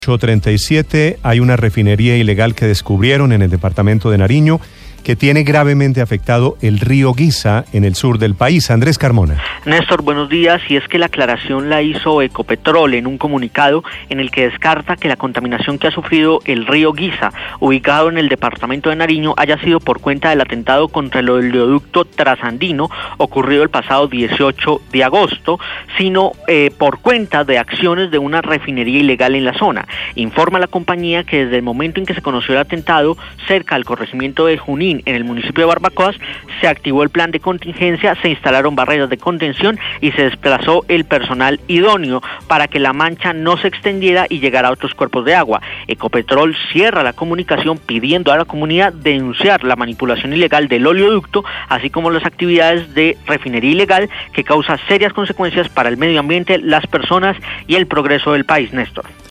8:37, hay una refinería ilegal que descubrieron en el departamento de Nariño que tiene gravemente afectado el río Guisa en el sur del país. Andrés Carmona. Néstor, buenos días. Y es que la aclaración la hizo Ecopetrol en un comunicado en el que descarta que la contaminación que ha sufrido el río Guisa, ubicado en el departamento de Nariño, haya sido por cuenta del atentado contra el oleoducto trasandino ocurrido el pasado 18 de agosto, sino por cuenta de acciones de una refinería ilegal en la zona. Informa la compañía que desde el momento en que se conoció el atentado, cerca al corregimiento de Junín, en el municipio de Barbacoas, se activó el plan de contingencia, se instalaron barreras de contención y se desplazó el personal idóneo para que la mancha no se extendiera y llegara a otros cuerpos de agua. Ecopetrol cierra la comunicación pidiendo a la comunidad denunciar la manipulación ilegal del oleoducto, así como las actividades de refinería ilegal que causa serias consecuencias para el medio ambiente, las personas y el progreso del país, Néstor.